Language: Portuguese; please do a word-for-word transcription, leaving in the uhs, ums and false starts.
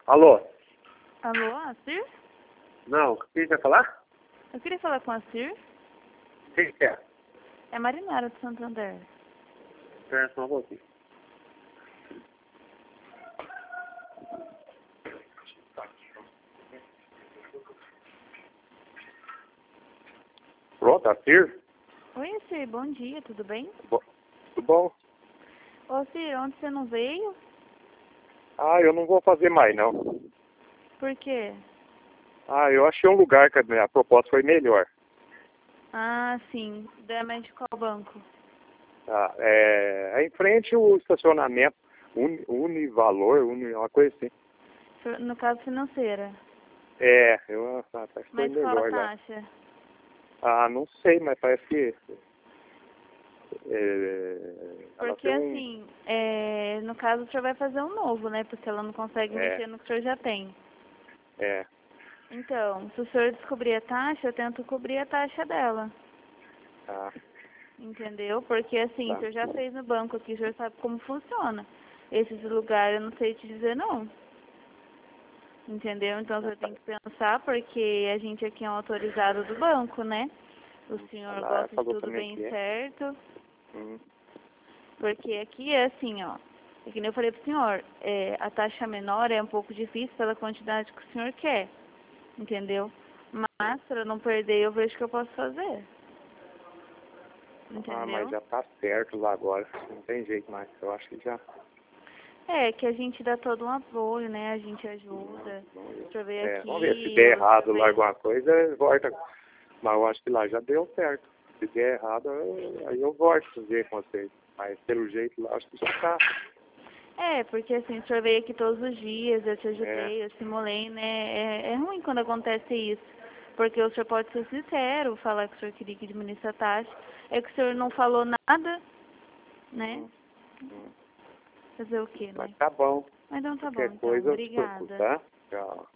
Alô? Alô, a Cir? Não, o que você quer falar? Eu queria falar com a Cir. O que você quer? É a Marinara de Santander. Espera só um pouquinho. Pronto, a Cir? Oi, Cir, bom dia, tudo bem? Bo- Tudo bom? Ô, Cir, ontem você não veio? Ah, eu não vou fazer mais, não. Por quê? Ah, eu achei um lugar que a minha proposta foi melhor. Ah, sim, da de qual banco? Ah, é, é em frente o estacionamento, Uni, Univalor, Uni, uma coisa assim. No caso, financeira. É, eu ah, parece que foi Mas qual a melhor lá. taxa? Ah, não sei, mas parece que é, ela Porque tem um... assim, é, no caso o senhor vai fazer um novo, né? Porque ela não consegue É, mexer no que o senhor já tem. é, Então, se o senhor descobrir a taxa, eu tento cobrir a taxa dela. tá, Entendeu? Porque assim, o tá. senhor já fez no banco aqui, o senhor sabe como funciona. Esses lugares eu não sei te dizer não. Entendeu? Então você tem que pensar, porque a gente aqui é um autorizado do banco, né? O senhor Ela gosta de falou tudo também bem que é. certo. Hum, Porque aqui é assim, ó. É que nem eu falei pro senhor, é, a taxa menor é um pouco difícil pela quantidade que o senhor quer. Entendeu? Mas, para não perder, eu vejo o que eu posso fazer. ah, mas Entendeu? já tá certo lá agora. Não tem jeito mais. Eu acho que já. É, que a gente dá todo um apoio, né? A gente Vamos, ajuda. vamos O senhor ver. veio É, vamos ver. Se aqui, der o senhor errado lá veio... alguma coisa, volta. Mas eu acho que lá já deu certo. Se der errado, eu- aí eu volto a fazer com vocês. Mas pelo jeito lá, acho que já tá. É, porque assim, o senhor veio aqui todos os dias, eu te É, ajudei, eu simulei, né? É, é ruim quando acontece isso. Porque o senhor pode ser sincero, falar que o senhor queria que diminuísse a taxa. É que o senhor não falou nada, né? hum, hum. Fazer o quê, Mas né? tá bom. Mas então tá bom, Qualquer então. coisa eu te procuro, Obrigada. tá? Tchau.